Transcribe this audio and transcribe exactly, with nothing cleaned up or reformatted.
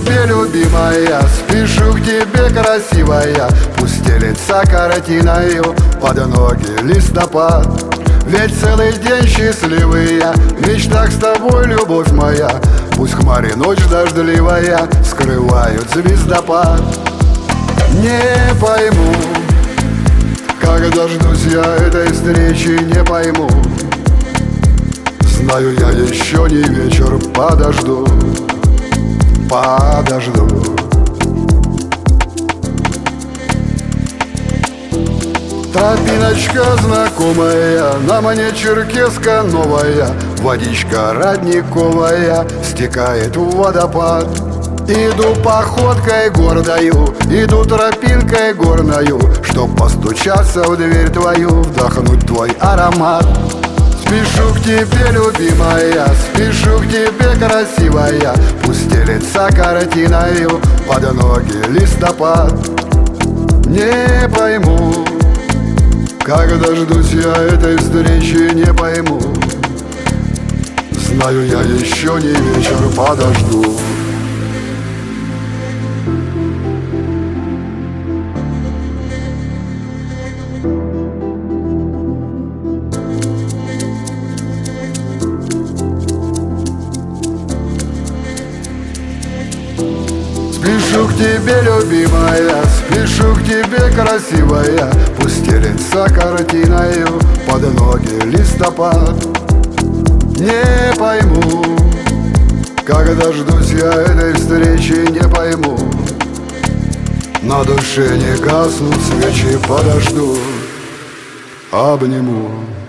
тебе, любимая, спешу к тебе, красивая. Пусть стелется картиною под ноги листопад. Ведь целый день счастливый я в мечтах с тобой, любовь моя. Пусть хмари ночь дождливая скрывают звездопад. Не пойму, как дождусь я этой встречи, не пойму. Знаю я, еще не вечер, подожду, подожду. Тропиночка знакомая, на мне черкеска новая. Водичка родниковая стекает в водопад. Иду походкой гордою, иду тропинкой горною, чтоб постучаться в дверь твою, вдохнуть твой аромат. Спешу к тебе, любимая, спешу к тебе, красивая. Пусть стелется картиною под ноги листопад. Не пойму, как дождусь я этой встречи, не пойму. Знаю я, еще не вечер, подожду. Спешу к тебе, любимая, спешу к тебе, красивая. Пусть стелется картиною под ноги листопад. Не пойму, как дождусь я этой встречи, не пойму. На душе не гаснут свечи, подожду, обниму.